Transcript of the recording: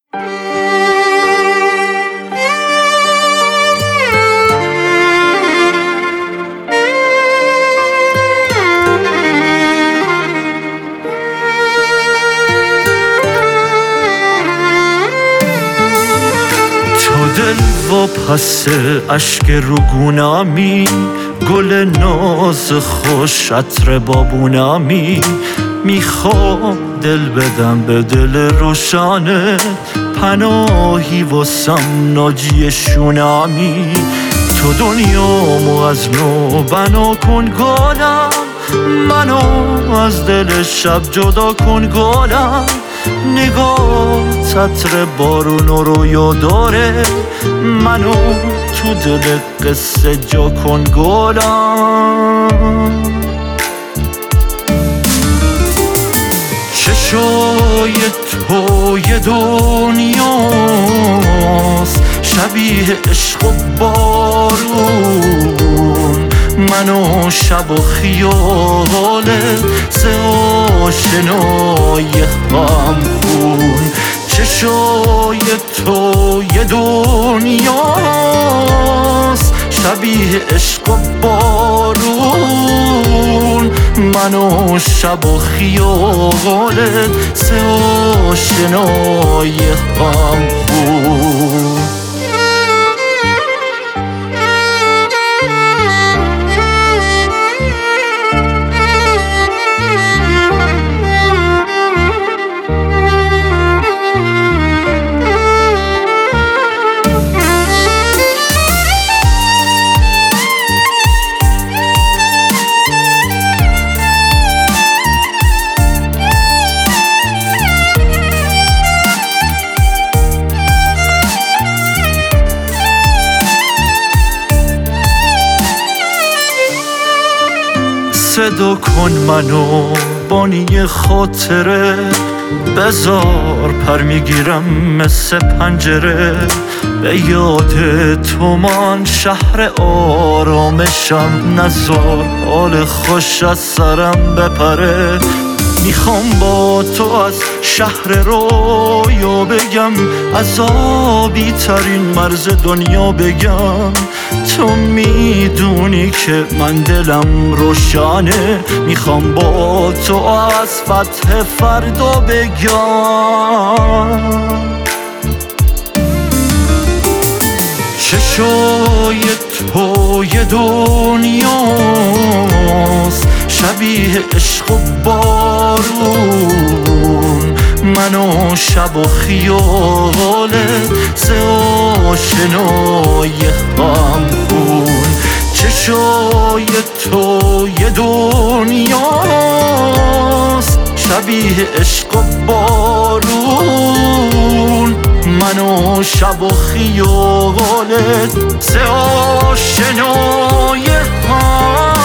دل و پس اشک روگونمی، گل ناز خوش عطر بابونمی. میخوام دل بدم به دل روشنت، پناهی واسم ناجی شونمی. تو دنیامو از نو بنا کن گلم، منو از دل شب جدا کن گلم. نگاه عطر بارون و رویا داره، منو تو دل قصه جا کن گلم. چشای تو یه دنیاست شبیه عشق و بارون، منو شب و خیاله سه آشنای هم خون. چشای تو یه دنیاست شبیه عشق و بارون، منو شب و خیاله سه آشنای هم خون. صدا کن منو بانی خاطره، بذار پر میگیرم مثل پنجره. به یاد تو من شهر آرامشم، نذار حال خوش از سرم بپره. میخوام با تو از شهر رویا بگم، عذابی ترین مرز دنیا بگم. تو میدونی که من دلم روشنه، میخوام با تو از فتح فردا بگم. چشای تو یه دنیاست شبیه عشق و بارون، منو شب و خیاله سه آشنای هم خون. چشای تو یه دنیاست شبیه عشق و بارون، منو شب و خیاله سه آشنای هم